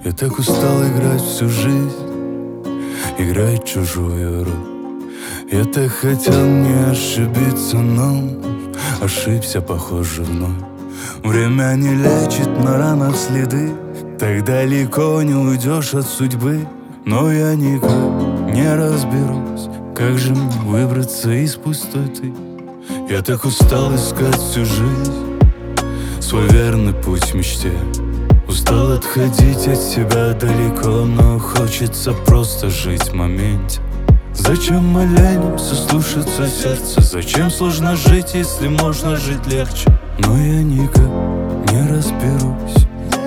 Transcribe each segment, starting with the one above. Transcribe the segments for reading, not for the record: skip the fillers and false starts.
Я так устал играть всю жизнь, играть чужую роль. Я так хотел не ошибиться, но ошибся, похоже, вновь. Время не лечит на ранах следы, так далеко не уйдешь от судьбы. Но я никак не разберусь, как же мне выбраться из пустоты. Я так устал искать всю жизнь свой верный путь в мечте. Устал отходить от себя далеко, но хочется просто жить в моменте. Зачем мы ленимся слушаться сердца? Зачем сложно жить, если можно жить легче? Но я никак не разберусь.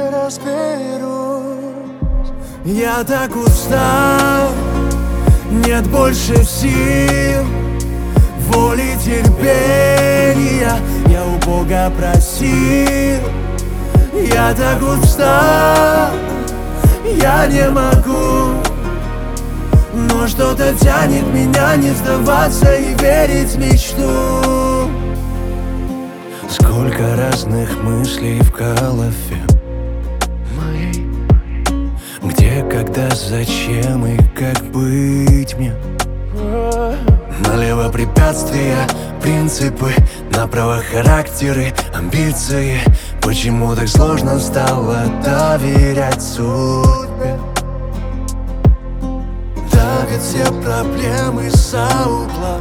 Я так устал, нет больше сил, воли, терпения я у Бога просил. Я так устал, я не могу, но что-то тянет меня не сдаваться и верить в мечту. Сколько разных мыслей в голове моей, где, когда, зачем и как быть мне. Налево препятствия, принципы, направо характеры, амбиции. Почему так сложно стало доверять судьбе? Давят все проблемы за угла,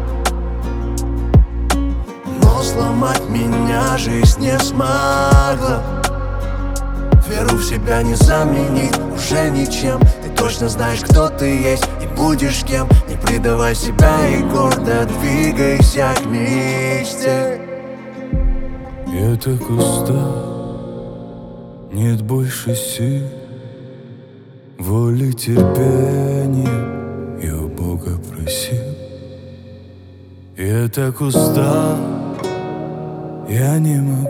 но сломать меня жизнь не смогла. Веру в себя не заменить уже ничем. Ты точно знаешь, кто ты есть и будешь кем. Не предавай себя и гордо двигайся к мечте. Я так устал, нет больше сил, воли, терпения я у Бога просил. Я так устал, я не могу,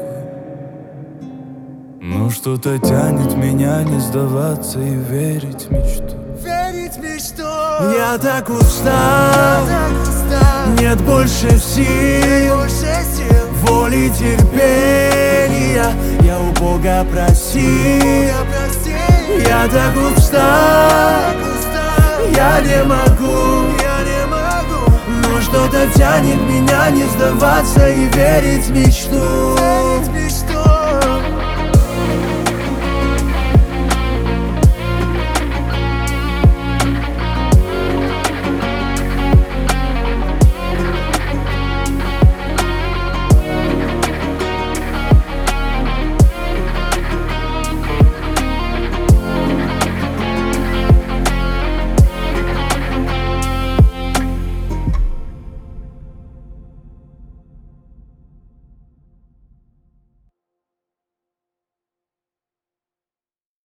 но что-то тянет меня не сдаваться и верить в мечту. Я так устал, нет больше сил, воли, терпения я у Бога просил. Я так устал, я не могу, но что-то тянет меня не сдаваться и верить в мечту.